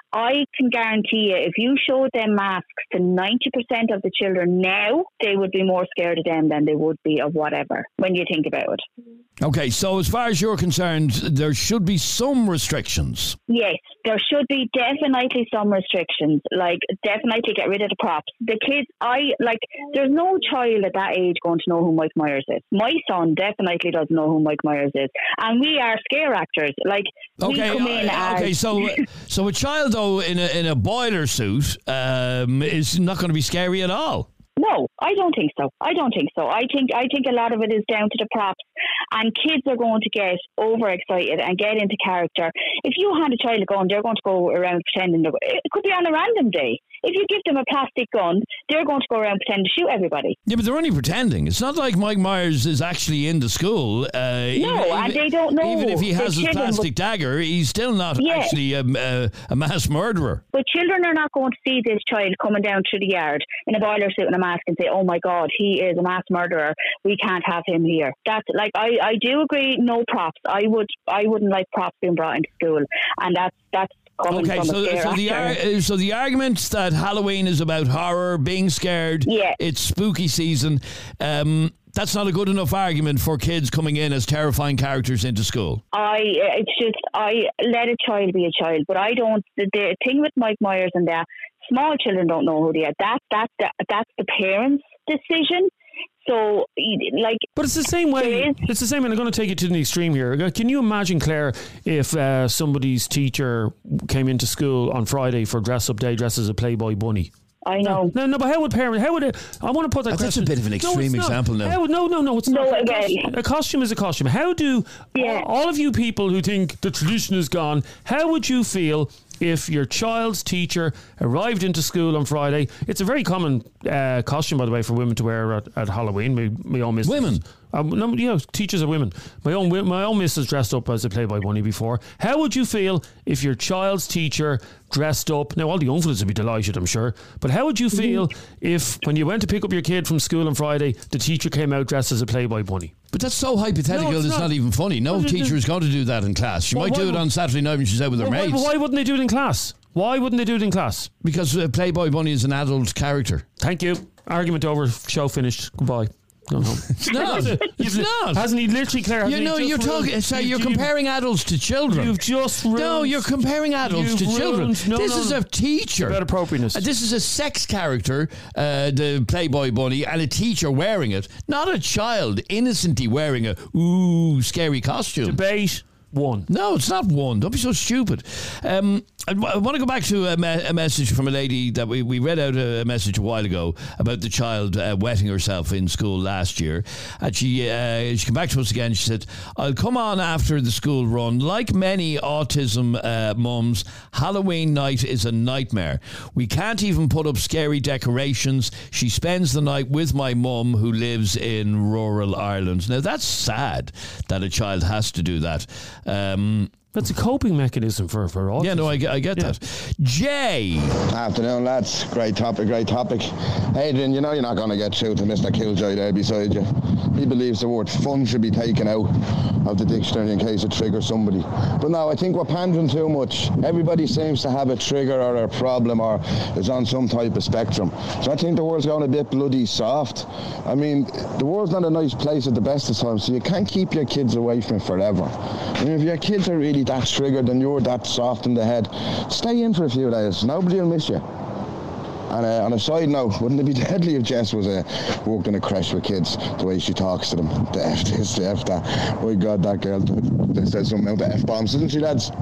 I can guarantee you, if you showed them masks to ninety percent of the children now, they would be more scared of them than they would be of whatever, when you think about it. Okay, so as far as you're concerned, there should be some restrictions. Yes, there should be definitely some restrictions. Like, definitely get rid of the props. The kids, I, like, there's no child at that age going to know who Mike Myers is. My son definitely doesn't know who Mike Myers is. And we are scare actors. Like, okay, we come in uh, as... Okay, so, so a child, though, in a, in a boiler suit um, is not going to be scary at all. No, I don't think so. I don't think so. I think I think a lot of it is down to the props, and kids are going to get overexcited and get into character. If you hand a child a gun, they're going to go around pretending. It could be on a random day. If you give them a plastic gun, they're going to go around pretending to shoot everybody. Yeah, but they're only pretending. It's not like Mike Myers is actually in the school. Uh, no, even, and they don't know. Even if he has his plastic would, dagger, he's still not yeah. actually a, a, a mass murderer. But children are not going to see this child coming down through the yard in a boiler suit and a mask and say, oh my God, he is a mass murderer. We can't have him here. That's like, I, I do agree, no props. I, would, I wouldn't like props being brought into school. And that's, that's, Okay, so, so the ar- so the argument that Halloween is about horror, being scared, yeah. it's spooky season, um, that's not a good enough argument for kids coming in as terrifying characters into school. I, it's just, I let a child be a child, but I don't, the, the thing with Mike Myers and that, small children don't know who they are. That, that, that, that's the parents' decision. So, like, but it's the same way. It's the same, and I'm going to take it to the extreme here. Can you imagine, Claire, if uh, somebody's teacher came into school on Friday for dress up day, dressed as a Playboy bunny? I know. No, no, but how would parents? How would it? I want to put that. Oh, that's question. a bit of an extreme no, example now. How, no, no, no. It's no, not. again. A costume is a costume. How do yeah. all, all of you people who think the tradition is gone? How would you feel if your child's teacher arrived into school on Friday? It's a very common uh, costume, by the way, for women to wear at, at Halloween. My, my own missus, women? Um, no, yeah, teachers are women. My own my own missus dressed up as a Playboy bunny before. How would you feel if your child's teacher dressed up? Now, all the uncles would be delighted, I'm sure. But how would you feel mm-hmm. if, when you went to pick up your kid from school on Friday, the teacher came out dressed as a Playboy bunny? But that's so hypothetical, no, it's, it's not. not even funny. No well, teacher is going to do that in class. She well, might do it on Saturday night when she's out with her well, mates. Why, why wouldn't they do it in class? Why wouldn't they do it in class? Because uh, Playboy bunny is an adult character. Thank you. Argument over. Show finished. Goodbye. No, no. It's not. It's not. Hasn't he literally, Claire? You know, you're talking. So you're you, comparing adults to children. You've just ruined. No, you're comparing adults to ruined, children. No, this no, is no. a teacher. About appropriateness. Uh, this is a sex character, uh, the Playboy bunny, and a teacher wearing it, not a child innocently wearing a ooh scary costume. Debate. One. No, it's not one. Don't be so stupid. Um, I, w- I want to go back to a, me- a message from a lady that we, we read out a, a message a while ago about the child uh, wetting herself in school last year. And she, uh, she came back to us again. She said, I'll come on after the school run. Like many autism uh, mums, Halloween night is a nightmare. We can't even put up scary decorations. She spends the night with my mum who lives in rural Ireland. Now, that's sad that a child has to do that. Um, That's a coping mechanism for, for autism. Yeah, no, I, I get yeah. that. Jay. Afternoon, lads. Great topic, great topic. Adrian, you know you're not going to get through to Mister Killjoy there beside you. He believes the word fun should be taken out of the dictionary in case it triggers somebody. But no, I think we're pandering too much. Everybody seems to have a trigger or a problem or is on some type of spectrum. So I think the world's going a bit bloody soft. I mean, the world's not a nice place at the best of times, so you can't keep your kids away from it forever. I mean, if your kids are really that triggered and you're that soft in the head, stay in for a few days. Nobody will miss you. And uh, on a side note, wouldn't it be deadly if Jess was uh, worked in a creche with kids, the way she talks to them? The F this, the F that. Oh God, that girl says something out the F-bombs, doesn't she, lads?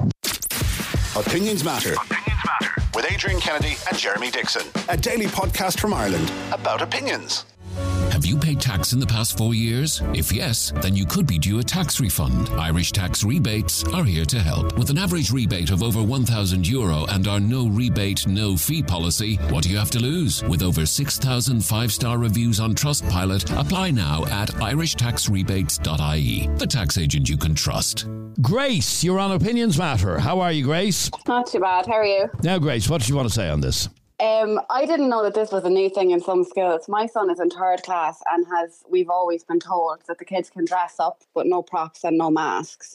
Opinions Matter. Opinions Matter. With Adrian Kennedy and Jeremy Dixon. A daily podcast from Ireland about opinions. Have you paid tax in the past four years? If yes, then you could be due a tax refund. Irish Tax Rebates are here to help. With an average rebate of over one thousand euro and our no rebate, no fee policy, what do you have to lose? With over six thousand five-star reviews on Trustpilot, apply now at irish tax rebates dot I E. The tax agent you can trust. Grace, you're on Opinions Matter. How are you, Grace? Not too bad. How are you? Now, Grace, what do you want to say on this? Um, I didn't know that this was a new thing in some schools. My son is in third class and has, we've always been told that the kids can dress up but no props and no masks.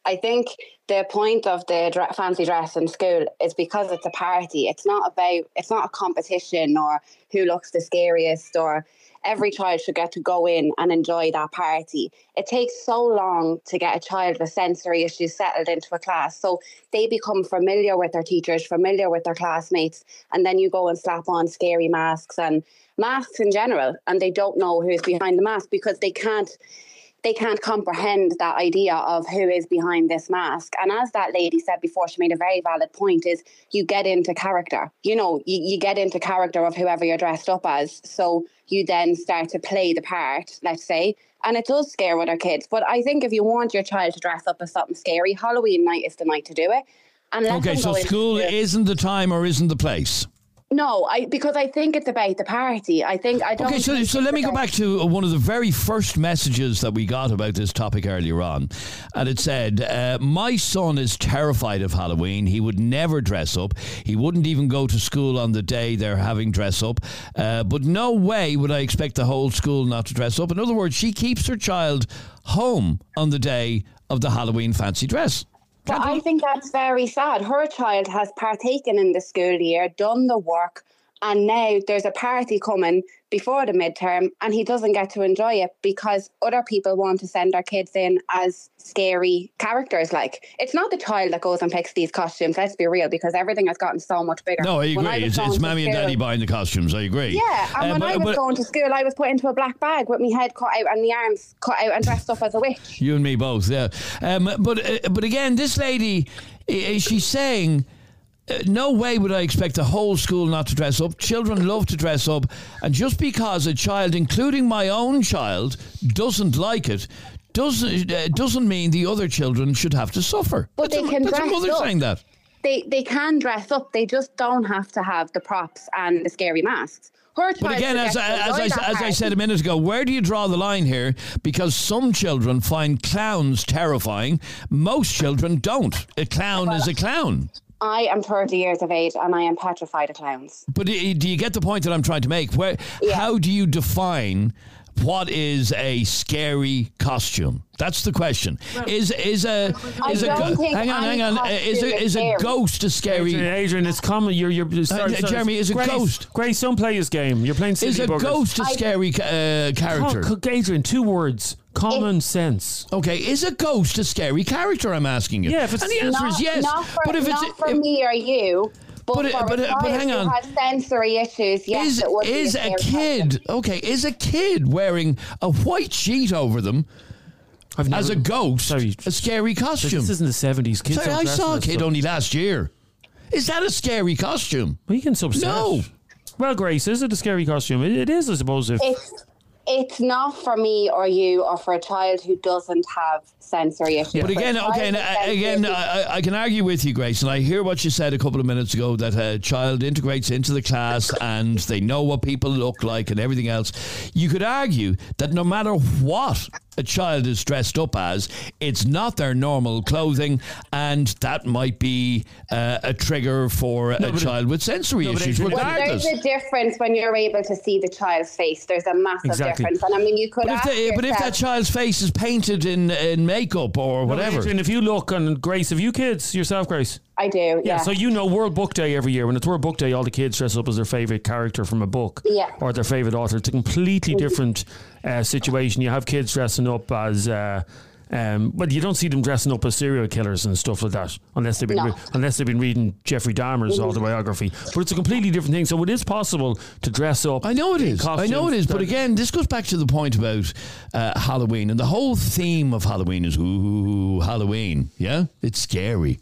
I think the point of the dre- fancy dress in school is because it's a party. It's not about, it's not a competition or who looks the scariest, or every child should get to go in and enjoy that party. It takes so long to get a child with sensory issues settled into a class. So they become familiar with their teachers, familiar with their classmates, and then you go and slap on scary masks and masks in general, and they don't know who's behind the mask because they can't they can't comprehend that idea of who is behind this mask. And as that lady said before, she made a very valid point, is you get into character. You know, you, you get into character of whoever you're dressed up as. So you then start to play the part, let's say, and it does scare other kids. But I think if you want your child to dress up as something scary, Halloween night is the night to do it. And let okay, them so go school into- isn't the time or isn't the place? No, I because I think it's about the party. I think I don't. Okay, so think so it's let me go about- back to one of the very first messages that we got about this topic earlier on, and it said, uh, "My son is terrified of Halloween. He would never dress up. He wouldn't even go to school on the day they're having dress up. Uh, but no way would I expect the whole school not to dress up." In other words, she keeps her child home on the day of the Halloween fancy dress. But I think that's very sad. Her child has partaken in the school year, done the work, and now there's a party coming before the midterm and he doesn't get to enjoy it because other people want to send their kids in as scary characters. Like, it's not the child that goes and picks these costumes, let's be real, because everything has gotten so much bigger. No, I When agree. was It's, going it's to mommy and school- daddy buying the costumes. I agree. Yeah, and Uh, when but- I was but- going to school, I was put into a black bag with my head cut out and my arms cut out and dressed up as a witch. You and me both, yeah. Um, but uh, but again, this lady, uh, she's saying, uh, no way would I expect the whole school not to dress up. Children love to dress up. And just because a child, including my own child, doesn't like it, doesn't uh, doesn't mean the other children should have to suffer. But that's they a, can that's dress a mother up. saying that. They they can dress up. They just don't have to have the props and the scary masks. Her But child again, should as, get to I- as, enjoy I, that as I party. said a minute ago, where do you draw the line here? Because some children find clowns terrifying. Most children don't. A clown is a clown. I am thirty years of age and I am petrified of clowns. But do do you get the point that I'm trying to make? Where, How do you define what is a scary costume? That's the question. Is is a I is a don't go- think hang on, hang any on? Uh, Is costume a, is is a scary. ghost a scary? Adrian, Adrian, it's common. You're, you're sorry, Uh, sorry. Jeremy, is a Grace, ghost- Grace, don't play his game. You're playing silly Is a buggers. ghost a scary uh, character? Co- co- Adrian, two words. Common sense. Okay, is a ghost a scary character? I'm asking you. Yeah, if it's- and the answer not, is yes. Not for, but if not it's for if, me or you. But, But it- for but a it- but child hang on. who has sensory issues, yes, is it would is be a a, scary kid okay? Is a kid wearing a white sheet over them I've never, as a ghost Sorry, a scary costume? This isn't the seventies. Kids Sorry, don't I dress saw in a that kid stuff. only last year. Is that a scary costume? Well, you can subset. No. Well, Grace, is it a scary costume? It, it is, I suppose. If It's it's not for me or you or for a child who doesn't have sensory issues. But again, For a child okay, and, with uh, sensory again, issues- I, I can argue with you, Grace, and I hear what you said a couple of minutes ago, that a child integrates into the class and they know what people look like and everything else. You could argue that no matter what a child is dressed up as, it's not their normal clothing, and that might be uh, a trigger for a but it- child with sensory no, but issues, it- Well, regardless. there's a difference when you're able to see the child's face. There's a massive Exactly. difference. And I mean, you could But if, ask the, but if yourself- that child's face is painted in, in makeup or No, but whatever. Adrian, if you look, and Grace, have you kids yourself, Grace? I do, yeah. Yeah, so you know World Book Day every year. When it's World Book Day, all the kids dress up as their favourite character from a book Yeah. or their favourite author. It's a completely different uh, situation. You have kids dressing up as... Uh, um, well, you don't see them dressing up as serial killers and stuff like that, unless they've been No. re- unless they've been reading Jeffrey Dahmer's autobiography. But it's a completely different thing. So it is possible to dress up. I know it in is. I know it costumes is. But that- again, this goes back to the point about uh, Halloween, and the whole theme of Halloween is ooh, Halloween. Yeah, it's scary.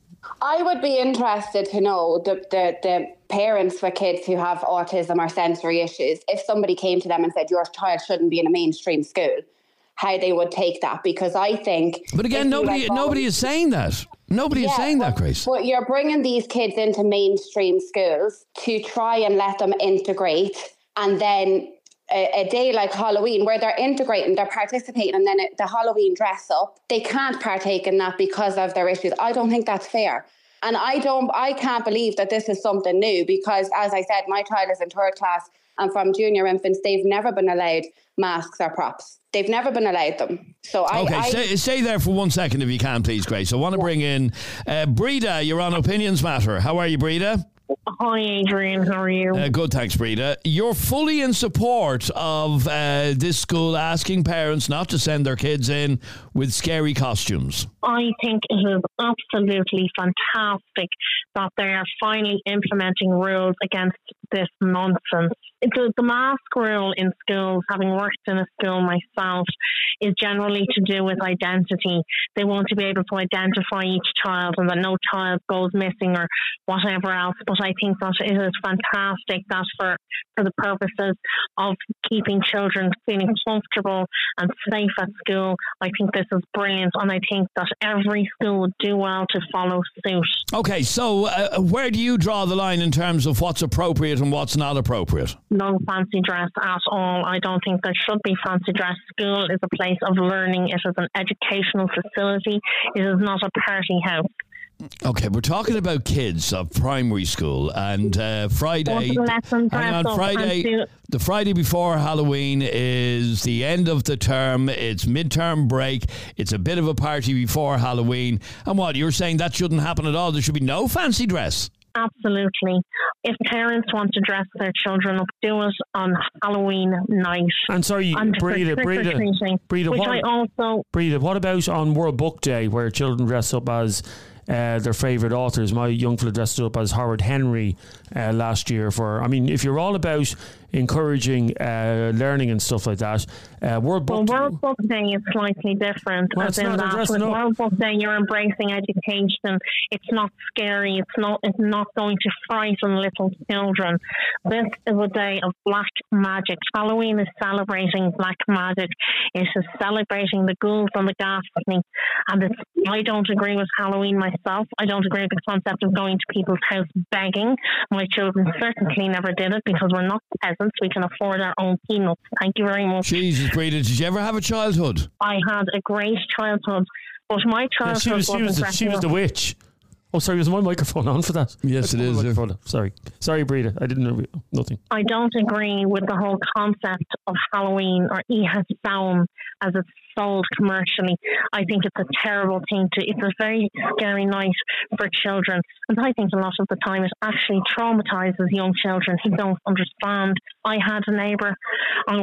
I would be interested to know the, the, the parents with kids who have autism or sensory issues, if somebody came to them and said, your child shouldn't be in a mainstream school, how they would take that. Because I think... But again, if you nobody let go- nobody is saying that. Nobody is Yeah, saying that, but- Grace. But you're bringing these kids into mainstream schools to try and let them integrate, and then a, a day like Halloween where they're integrating, they're participating, and then it, the Halloween dress up, they can't partake in that because of their issues. I don't think that's fair. And I don't, I can't believe that this is something new because, as I said, my child is in third class and from junior infants, they've never been allowed masks or props. They've never been allowed them. So I... Okay, I, stay, stay there for one second if you can, please, Grace. I want to yeah. bring in uh, Breda. You're on Opinions Matter. How are you, Breda? Hi, Adrian. How are you? Uh, good, thanks, Breda. You're fully in support of uh, this school asking parents not to send their kids in with scary costumes. I think it is absolutely fantastic that they are finally implementing rules against this nonsense. The, the mask rule in schools, having worked in a school myself, is generally to do with identity. They want to be able to identify each child and that no child goes missing or whatever else. But I think that it is fantastic that for, for the purposes of keeping children feeling comfortable and safe at school, I think this is brilliant. And I think that every school would do well to follow suit. Okay, so uh, where do you draw the line in terms of what's appropriate and what's not appropriate? No fancy dress at all. I don't think there should be fancy dress. School is a place of learning. It is an educational facility. It is not a party house. Okay, we're talking about kids of primary school, and uh, Friday, hang on, Friday, the Friday before Halloween is the end of the term. It's midterm break. It's a bit of a party before Halloween. And what, you're saying that shouldn't happen at all? There should be no fancy dress? Absolutely. If parents want to dress their children up, do it on Halloween night. And sorry, and Breda, Breda, Breda, which what, I also... Breda, what about on World Book Day where children dress up as uh, their favourite authors? My young fella dressed up as Howard Henry uh, last year for... I mean, if you're all about encouraging uh, learning and stuff like that, uh, World Book well, World Book Day is slightly different. Well, as in not, that with World Book Day, you're embracing education. It's not scary. It's not. It's not going to frighten little children. This is a day of black magic. Halloween is celebrating black magic. It is celebrating the ghouls and the ghastly. And it's, I don't agree with Halloween myself. I don't agree with the concept of going to people's house begging. My children certainly never did it because we're not peasants. We can afford our own peanuts. Thank you very much. Jesus, Breda, did you ever have a childhood? I had a great childhood, but my childhood yeah, she was, she was, the, she was the witch. Oh, sorry, was my microphone on for that? Yes, it is. Yeah. Sorry. Sorry, Breda. I didn't know. Nothing. I don't agree with the whole concept of Halloween or Íoth Samhain as it's sold commercially. I think it's a terrible thing to, it's a very scary night for children. And I think a lot of the time it actually traumatizes young children who don't understand. I had a neighbour on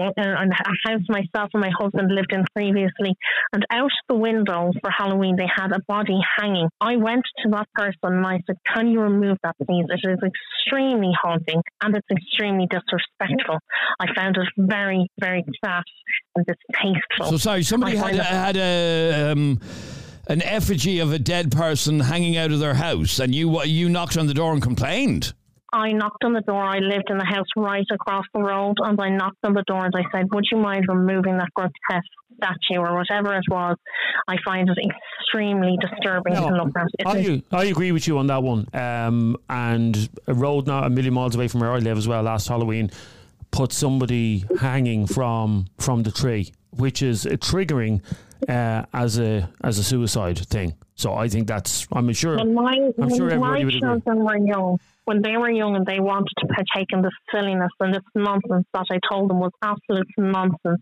a house myself and my husband lived in previously, and out the window for Halloween they had a body hanging. I went to that person and I said, can you remove that please? It is extremely haunting and it's extremely disrespectful. I found it very, very crass and distasteful. So sorry, somebody had a, had a um, an effigy of a dead person hanging out of their house, and you you knocked on the door and complained. I knocked on the door. I lived in the house right across the road, and I knocked on the door and I said, would you mind removing that grotesque statue or whatever it was? I find it extremely disturbing no, to look at. It I, is- I agree with you on that one. Um, and a road not a million miles away from where I live as well, last Halloween, put somebody hanging from from the tree, which is uh, triggering uh, as a as a suicide thing. So I think that's, I'm sure, when my, I'm when sure everybody my would agree. children were young, when they were young and they wanted to partake in this silliness and this nonsense that I told them was absolute nonsense,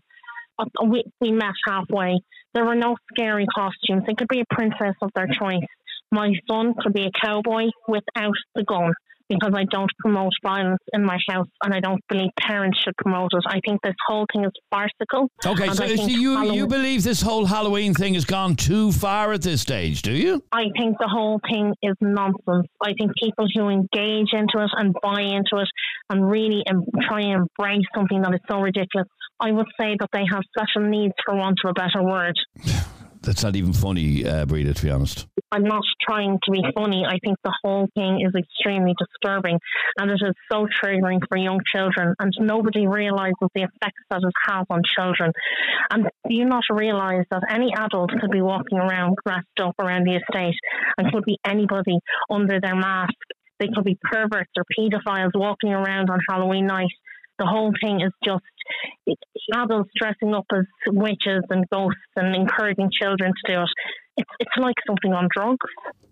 we, we met halfway. There were no scary costumes. They could be a princess of their choice. My son could be a cowboy without the gun, because I don't promote violence in my house and I don't believe parents should promote it. I think this whole thing is farcical. Okay, so, so you, Halloween, you believe this whole Halloween thing has gone too far at this stage, do you? I think the whole thing is nonsense. I think people who engage into it and buy into it and really em- try and embrace something that is so ridiculous, I would say that they have special needs, for want of a better word. That's not even funny, uh, Breda, to be honest. I'm not trying to be funny. I think the whole thing is extremely disturbing and it is so triggering for young children, and nobody realises the effects that it has on children. And do you not realise that any adult could be walking around dressed up around the estate and could be anybody under their mask? They could be perverts or paedophiles walking around on Halloween night. The whole thing is just adults dressing up as witches and ghosts and encouraging children to do it. It's, it's like something on drugs.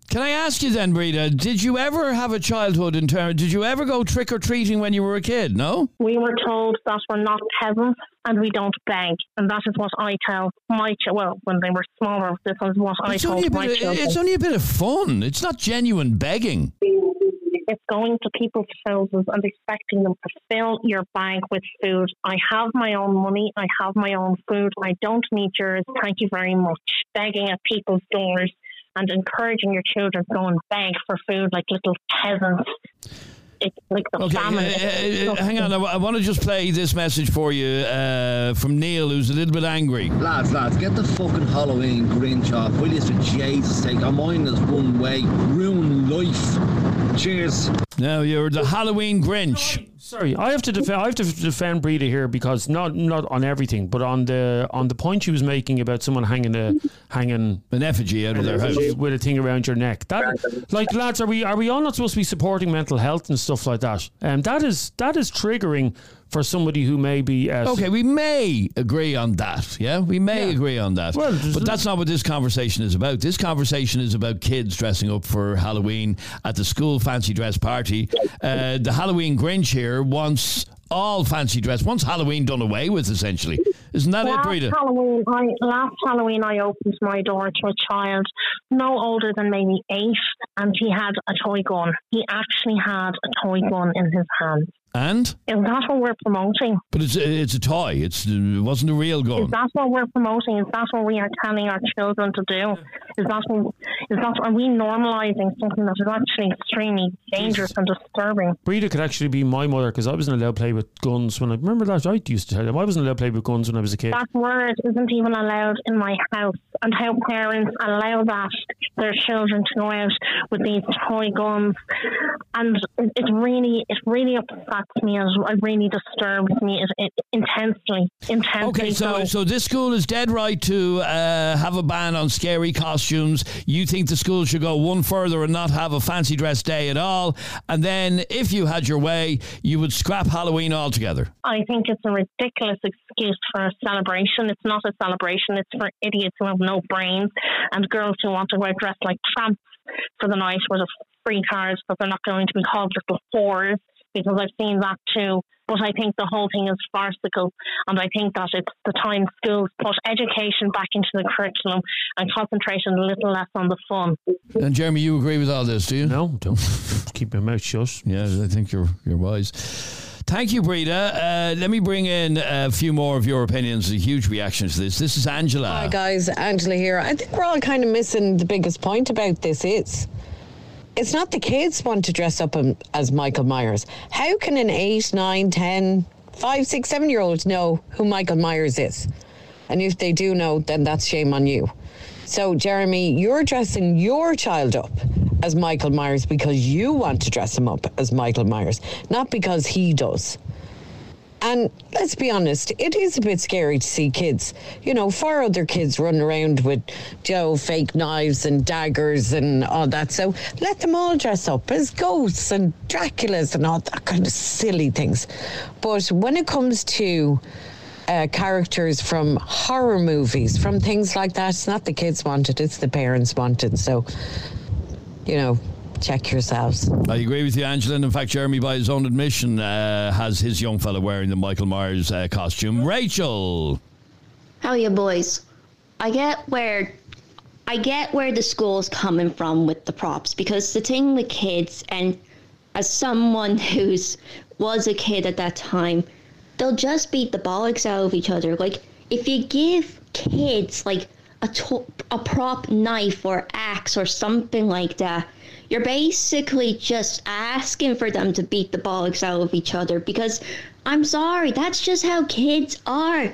Can I ask you then, Breda, did you ever have a childhood in terms, did you ever go trick-or-treating when you were a kid, no? We were told that we're not peasants and we don't beg. And that is what I tell my children. Well, when they were smaller, this is what I It's told only a my bit of, children. it's only a bit of fun. It's not genuine begging. It's going to people's houses and expecting them to fill your bag with food. I have my own money. I have my own food. I don't need yours. Thank you very much. Begging at people's doors and encouraging your children to go and beg for food like little peasants. It's like the Okay, famine. uh, uh, hang on. I, I want to just play this message for you uh, from Neil, who's a little bit angry. Lads, lads, get the fucking Halloween Grinch off, will you, for Jesus' sake? Our mind is one way. Ruin life. Cheers. No, you're the Halloween Grinch. Sorry, I have to defend. I have to defend Breda here because not not on everything, but on the on the point she was making about someone hanging a hanging an effigy out of their house with a thing around your neck. That, like, lads, are we are we all not supposed to be supporting mental health and stuff like that? And um, that is that is triggering for somebody who may be... Uh, okay, we may agree on that, yeah? We may yeah. agree on that. Well, but that's not what this conversation is about. This conversation is about kids dressing up for Halloween at the school fancy dress party. Uh, the Halloween Grinch here wants all fancy dress, wants Halloween done away with, essentially. Isn't that last it, Breda? Halloween, I, last Halloween, I opened my door to a child no older than maybe eight, and he had a toy gun. He actually had a toy gun in his hand. And? Is that what we're promoting? But it's a, it's a toy. It's, it wasn't a real gun. Is that what we're promoting? Is that what we are telling our children to do? Is that what, is that are we normalising something that is actually extremely dangerous and disturbing? Breda could actually be my mother because I wasn't allowed to play with guns when I remember that. I used to tell them I wasn't allowed to play with guns when I was a kid. That word isn't even allowed in my house, and how parents allow that their children to go out with these toy guns, and it, it really it really upsets me and it really disturbs me it, it, intensely. Intensely. Okay, so, so so this school is dead right to uh, have a ban on scary costumes. You think the school should go one further and not have a fancy dress day at all, and then if you had your way, you would scrap Halloween altogether? I think it's a ridiculous excuse for a celebration. It's not a celebration. It's for idiots who have no brains and girls who want to wear dress like tramps for the night with a free cars, but they're not going to be called little whores, because I've seen that too. But I think the whole thing is farcical, and I think that it's the time schools put education back into the curriculum and concentration a little less on the fun. And Jeremy, you agree with all this, do you? No, don't. Keep your mouth shut. Yeah, I think you're you're wise. Thank you, Breda. Uh, let me bring in a few more of your opinions. A huge reaction to this. This is Angela. Hi guys, Angela here. I think we're all kind of missing the biggest point about this is it's not the kids want to dress up as Michael Myers. How can an eight, nine, ten, five, six, seven year old know who Michael Myers is? And if they do know, then that's shame on you. So, Jeremy, you're dressing your child up as Michael Myers because you want to dress him up as Michael Myers, not because he does. And let's be honest, it is a bit scary to see kids, you know, four other kids running around with, you know, fake knives and daggers and all that. So let them all dress up as ghosts and Draculas and all that kind of silly things. But when it comes to uh, characters from horror movies, from things like that, it's not the kids want it, it's the parents want it. So, you know, check yourselves. I agree with you, Angela. And in fact, Jeremy, by his own admission, uh, has his young fella wearing the Michael Myers uh, costume. Rachel. How are you, boys? I get where I get where the school's coming from with the props, because the thing with kids, and as someone who's was a kid at that time, they'll just beat the bollocks out of each other. Like, if you give kids like a to- a prop knife or axe or something like that, you're basically just asking for them to beat the bollocks out of each other, because I'm sorry, that's just how kids are.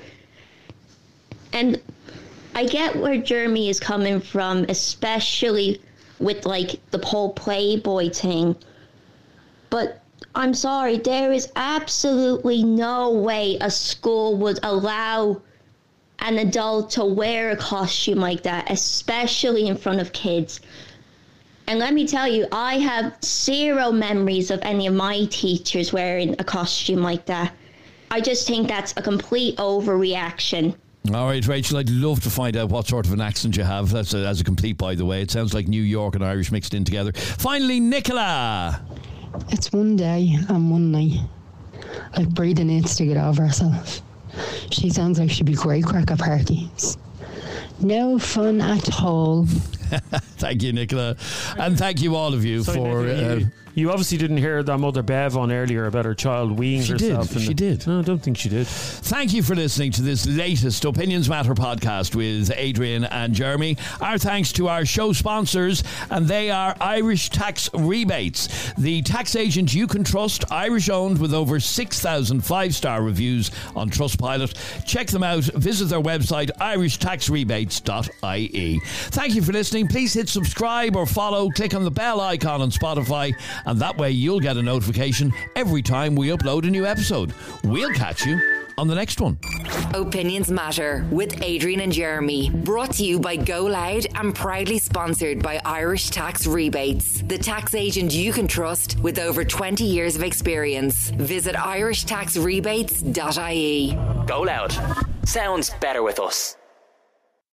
And I get where Jeremy is coming from, especially with like the whole Playboy thing. But I'm sorry, there is absolutely no way a school would allow an adult to wear a costume like that, especially in front of kids. And let me tell you, I have zero memories of any of my teachers wearing a costume like that. I just think that's a complete overreaction. All right, Rachel, I'd love to find out what sort of an accent you have. That's a, as a complete, by the way. It sounds like New York and Irish mixed in together. Finally, Nicola. It's one day and one night. Like, Breda needs to get over herself. She sounds like she'd be great crack at parties. No fun at all. Thank you, Nicola. And thank you, all of you, Sorry, for... Nicola, Uh, you, you obviously didn't hear that mother Bev on earlier about her child weeing She herself. did, she did. No, I don't think she did. Thank you for listening to this latest Opinions Matter podcast with Adrian and Jeremy. Our thanks to our show sponsors, and they are Irish Tax Rebates, the tax agent you can trust, Irish owned, with over six thousand five-star reviews on Trustpilot. Check them out. Visit their website, irish tax rebates dot I E. Thank you for listening. Please hit subscribe or follow. Click on the bell icon on Spotify, and that way you'll get a notification every time we upload a new episode. We'll catch you on the next one. Opinions Matter with Adrian and Jeremy. Brought to you by Go Loud and proudly sponsored by Irish Tax Rebates, the tax agent you can trust with over twenty years of experience. Visit irish tax rebates dot I E. Go Loud. Sounds better with us.